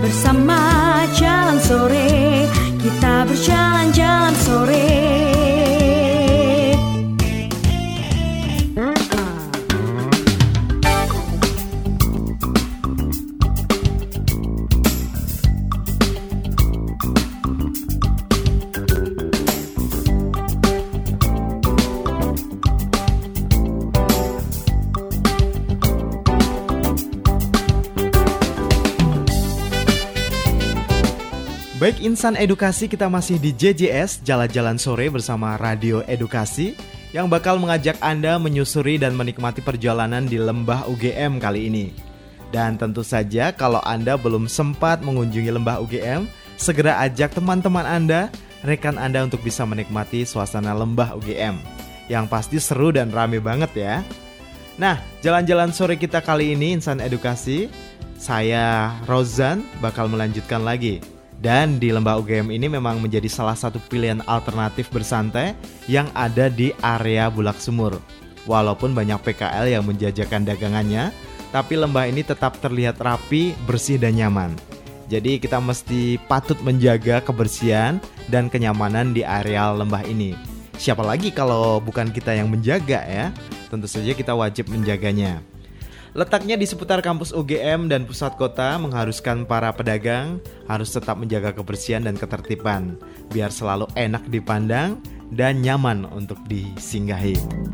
bersama jalan sore, kita berjalan-jalan sore. Baik insan edukasi, kita masih di JJS Jalan-Jalan Sore bersama Radio Edukasi yang bakal mengajak Anda menyusuri dan menikmati perjalanan di Lembah UGM kali ini. Dan tentu saja kalau Anda belum sempat mengunjungi Lembah UGM, segera ajak teman-teman Anda, rekan Anda untuk bisa menikmati suasana Lembah UGM yang pasti seru dan rame banget ya. Nah, jalan-jalan sore kita kali ini insan edukasi, saya Rozan bakal melanjutkan lagi. Dan di Lembah UGM ini memang menjadi salah satu pilihan alternatif bersantai yang ada di area Bulak Sumur. Walaupun banyak PKL yang menjajakan dagangannya, tapi lembah ini tetap terlihat rapi, bersih dan nyaman. Jadi kita mesti patut menjaga kebersihan dan kenyamanan di area lembah ini. Siapa lagi kalau bukan kita yang menjaga ya? Tentu saja kita wajib menjaganya. Letaknya di seputar kampus UGM dan pusat kota mengharuskan para pedagang harus tetap menjaga kebersihan dan ketertiban biar selalu enak dipandang dan nyaman untuk disinggahi.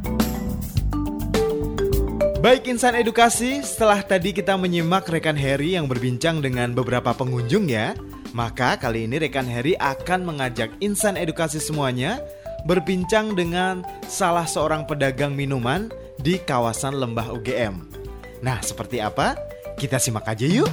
Baik insan edukasi, setelah tadi kita menyimak rekan Heri yang berbincang dengan beberapa pengunjung ya, maka kali ini rekan Heri akan mengajak insan edukasi semuanya berbincang dengan salah seorang pedagang minuman di kawasan Lembah UGM. Nah, seperti apa? Kita simak aja yuk.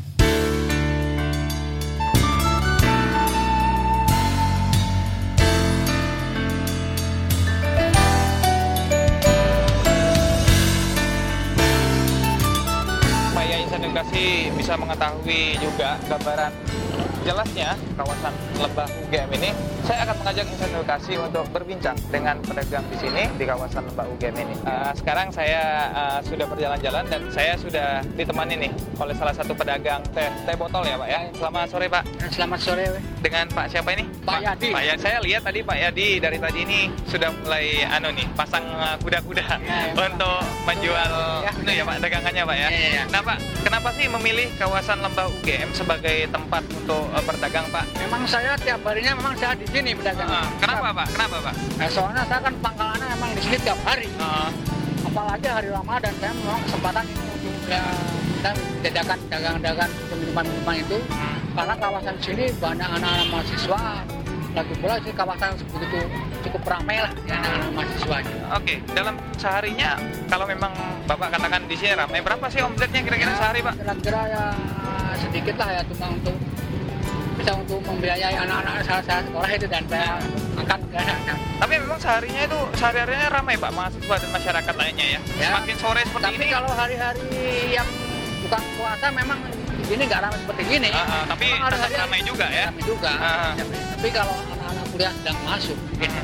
Supaya insan edukasi bisa mengetahui juga gambaran jelasnya kawasan Lembah UGM ini, saya akan mengajak insan edukasi untuk berbincang dengan pedagang di sini di kawasan Lembah UGM ini. Sekarang saya sudah berjalan-jalan dan saya sudah ditemani nih oleh salah satu pedagang teh botol ya Pak ya. Selamat sore Pak. Selamat sore. Dengan Pak siapa ini? Pak Yadi. Pak Yadi. Saya lihat tadi Pak Yadi dari tadi ini sudah mulai pasang kuda-kuda untuk menjual ya Pak dagangannya Pak ya. Ya. Nah Pak, kenapa sih memilih kawasan Lembah UGM sebagai tempat untuk berdagang Pak? Memang saya tiap harinya memang saya di sini berdagang. Kenapa Pak? Kenapa Pak? Nah, soalnya saya kan pangkalannya memang di sini tiap hari. Apalagi hari Ramadan saya memang kesempatan ini untuk dan menjajakan dagang-dagang minuman-minuman itu. Karena kawasan sini banyak anak-anak mahasiswa. Lagi pula sih kawasan begitu cukup ramai lah ya, anak-anak mahasiswa. Oke, dalam seharinya kalau memang Bapak katakan di sini ramai, berapa sih omsetnya kira-kira sehari Pak? Kira-kira ya sedikit lah ya, cuma untuk bisa untuk membiayai anak-anak saya sekolah itu dan saya angkat ke anak-anak. Tapi memang sehari-harinya ramai Pak, mahasiswa dan masyarakat lainnya ya? Semakin sore seperti tapi ini. Tapi kalau hari-hari yang bukan puasa memang di sini nggak ramai seperti gini. Tapi tetap ramai juga ya? Ramai juga. Tapi kalau anak-anak kuliah sedang masuk,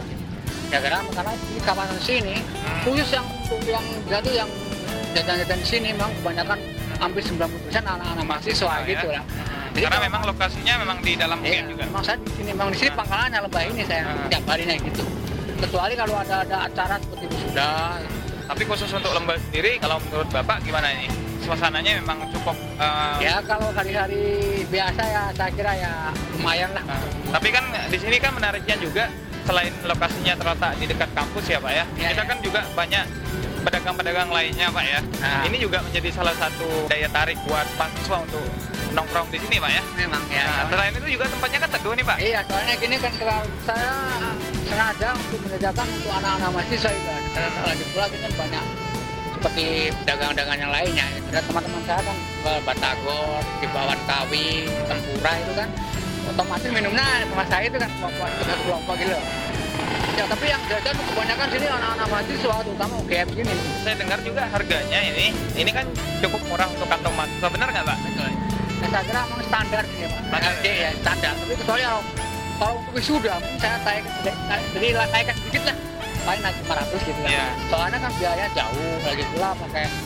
ya karena di kawasan sini, khusus yang untuk yang jatuh yang jajan-jajan di sini memang kebanyakan hampir 90% anak-anak mahasiswa gitu lah. Jadi karena memang lokasinya memang di dalam UGM juga. Memang saya di sini pangkalannya Lembah ini saya tiap harinya gitu. Kecuali kalau ada acara seperti wisuda. Tapi khusus untuk Lembah sendiri, kalau menurut Bapak gimana ini? Suasananya memang cukup. Ya kalau hari-hari biasa ya saya kira ya lumayan lah. Tapi kan di sini kan menariknya juga selain lokasinya terletak di dekat kampus ya Pak ya. Kita kan juga banyak pedagang-pedagang lainnya Pak ya. Ini juga menjadi salah satu daya tarik buat mahasiswa untuk nongkrong di sini Pak ya. Memang ya. Selain itu juga tempatnya kan teduh nih Pak. Iya, soalnya gini kan kalau saya sengaja untuk menyediakan untuk anak-anak mahasiswa juga. Lagi pula ini kan banyak seperti pedagang-pedagang yang lainnya. Ada teman-teman saya kan batagor, Ibawan Kawi, tempura itu kan otomatis minumnya sama saya itu kan kelompok gitu. Ya tapi yang jajan kebanyakan sini anak-anak mahasiswa terutama UGM gini. Saya dengar juga harganya ini kan cukup murah untuk kantong mahasiswa, benar nggak Pak? Betul. Nah, saya kira memang standar sih ya Pak. Ya standar. Tapi kecuali kalau untuk wisuda saya naikkan sedikit lah. Paling naik 500 gitu kan. Yeah. Soalnya kan biayanya jauh lagi pula pakai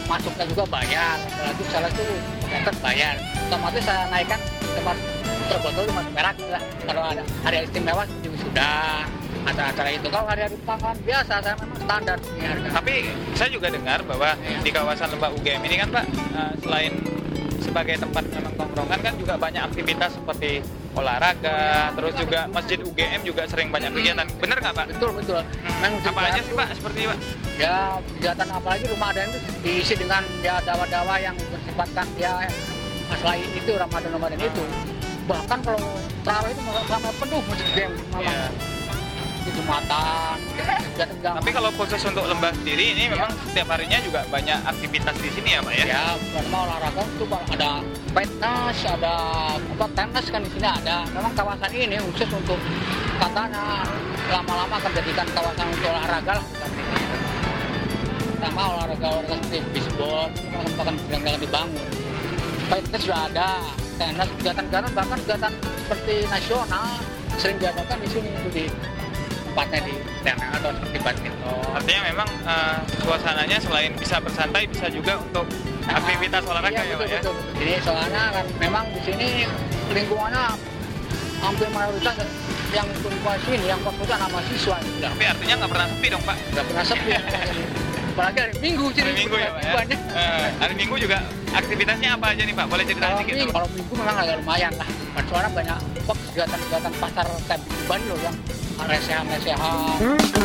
masuknya juga bayar, apalagi salah itu paket bayar. Otomatis saya naikkan tempat terbotol cuma perak lah. Kalau ada hari istimewa juga sudah acara-acara itu. Kalau hari-hari pangkalan biasa saya memang standar ini harga. Tapi saya juga dengar bahwa di kawasan Lembah UGM ini kan Pak, selain sebagai tempat memang tongkrongan kan juga banyak aktivitas seperti olahraga, terus juga Masjid UGM juga sering banyak kegiatan. Bener nggak Pak? Betul. Apa aja sih Pak seperti Pak? Ya kegiatan apalagi rumah adat itu diisi dengan ya dawa-dawa yang bersifatkan ya masalah itu Ramadan itu. Bahkan kalau tarawih itu sampai penuh Masjid UGM malam. Di Jumatan. Tapi kalau khusus untuk Lembah sendiri ini memang setiap harinya juga banyak aktivitas di sini ya Pak ya? Ya, karena olahraga itu ada fitness, ada tenis kan di sini ada. Memang kawasan ini khusus untuk katanya lama-lama akan jadikan kawasan untuk olahraga lah. Pertama olahraga seperti bisbol, akan sedang dibangun. Fitness sudah ada, tenis, kegiatan-kegiatan bahkan kegiatan seperti nasional sering diadakan di sini itu di tempatnya di tenis atau seperti badminton. Artinya memang suasananya selain bisa bersantai bisa juga untuk aktivitas olahraga ya Pak ya? Betul. Jadi soalnya kan memang di sini lingkungannya hampir mayoritas yang lingkungan sini yang fokusnya anak mahasiswa. Tapi artinya nggak pernah sepi dong Pak? Nggak pernah sepi. Apalagi hari Minggu. Hari Minggu ya Pak ya? Hari Minggu juga aktivitasnya apa aja nih Pak? Boleh ceritain sedikit? Kalau Minggu memang agak lumayan lah. Soalnya banyak kegiatan-kegiatan pasar Ban loh yang lesehan.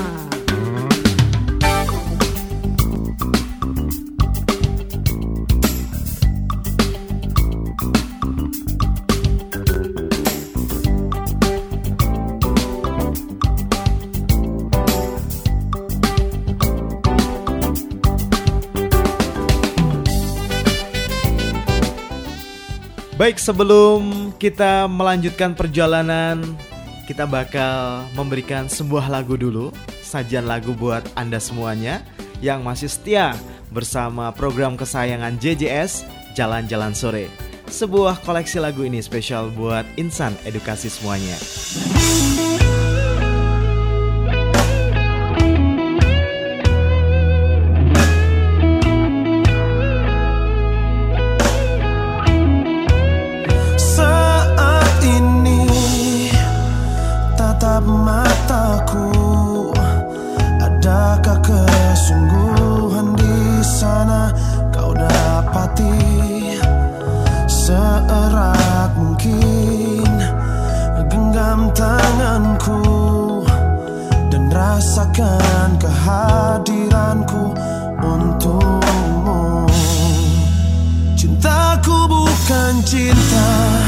Baik, sebelum kita melanjutkan perjalanan, kita bakal memberikan sebuah lagu dulu. Sajian lagu buat Anda semuanya yang masih setia bersama program kesayangan JJS, Jalan-Jalan Sore. Sebuah koleksi lagu ini spesial buat insan edukasi semuanya. Mataku, adakah kesungguhan di sana kau dapati? Seerat mungkin genggam tanganku dan rasakan kehadiranku untukmu. Cintaku bukan cinta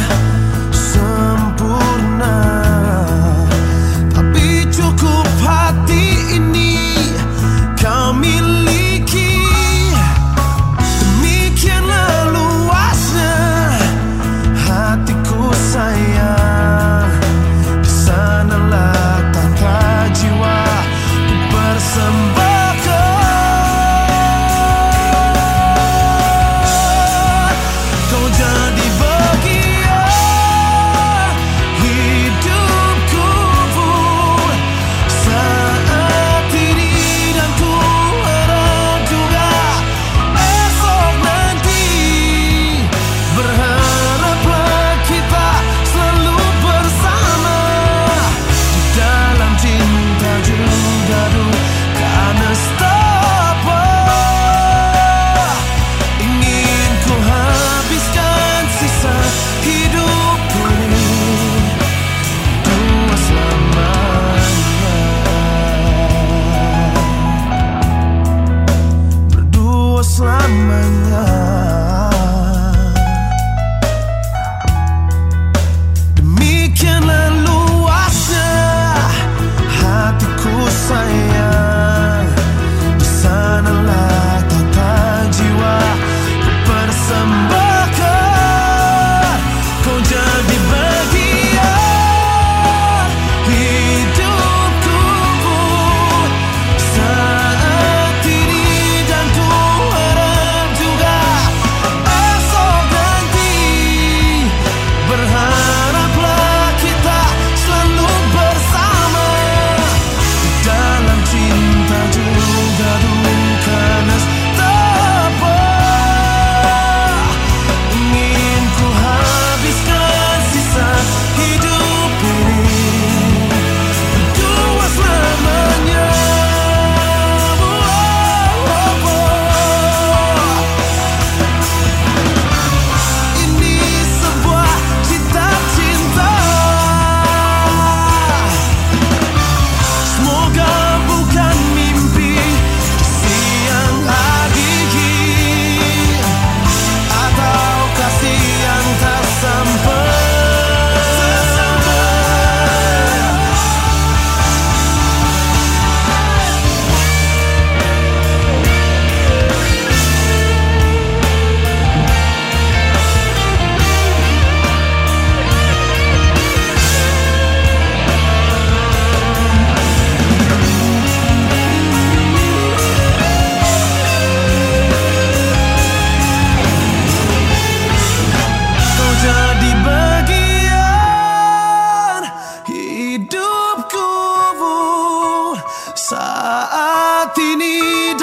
sempurna, cukup hati ini kau miliki. Demikianlah luasnya hatiku sayang. Di sanalah tata jiwa ku persembahkan. Kau jadi bagian hidupku saat ini dan ku harap juga esok nanti. Berharaplah kita selalu bersama di dalam cinta juga duka nestapa. Ingin ku habiskan sisa hidup ini dua selamanya, berdua selamanya. Demikianlah luasnya hatiku sayang. Di sanalah tata jiwa ku persembahkan. Kau jadi bagian hidupku saat ini dan ku harap juga esok nanti. Berharaplah kita selalu bersama di dalam cinta juga duka nestapa.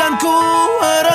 dan ku harap